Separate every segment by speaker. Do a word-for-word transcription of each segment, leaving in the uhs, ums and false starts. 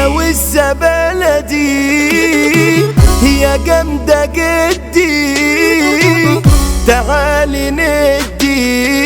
Speaker 1: لو الزبالة دي هي جامدة جدي تعالي ندي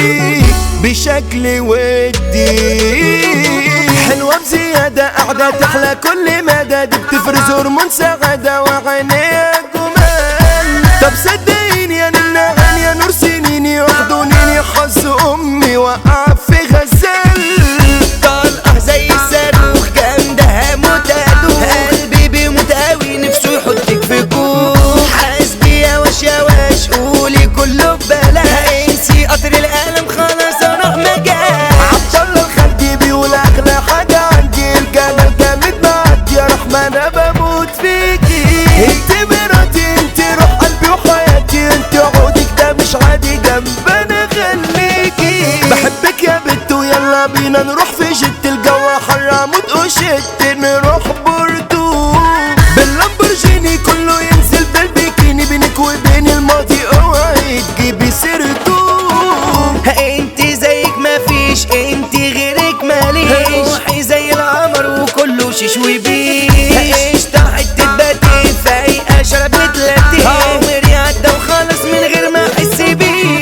Speaker 1: بشكل ودي. حلوة بزيادة قاعدة تحلى كل مدى، دي بتفرز هرمون سعادة وعينيها جمال. طب صدقيني يا ننا يا نور سنيني احضنيني حظ امي وقع في غزال.
Speaker 2: طلقة زي الصاروخ جامدة هموت ادوخ، قلبي بيموت قوي نفسه يحطك في كوخ. حاسبي يا واش يا واش قولي كله ببلاش، انسي قطر القلم خلاص اروح مجال.
Speaker 1: عبدالله الخلدي بيقول اغلى حاجة عندي الجمال جامد معاك يا رحمة انا بموت فيكي. انت مراتي انت روح قلبي وحياتي، انت عودك ده مش عادي جنبنا خليكي. بحبك يا بنت ويلا بينا نروح في جت الجو حر اموت وشت نروح بوردو باللامبورجيني كله ينزل بالبيكيني. بينك وبين الماضي اوعي تجيبي سيرته.
Speaker 2: انت زيك مفيش انت غيرك ماليش، روحي زي القمر وكله شيش وبيش. قشطة حتة باتين فايقة شربت لاتيه، عمري عدى وخلص من غير ما احس بيه.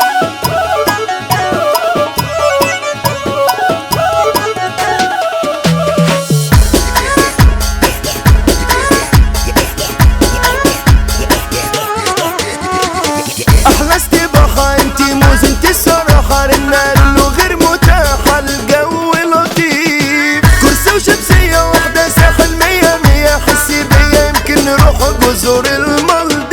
Speaker 1: احلى استباحة انتي موز انتي الصراحة، رنا له غير متاحة الجو لطيف. كرسي وشمسية واحدة ساحل مية مية، حسي بيا يمكن نروح جزر المالديف.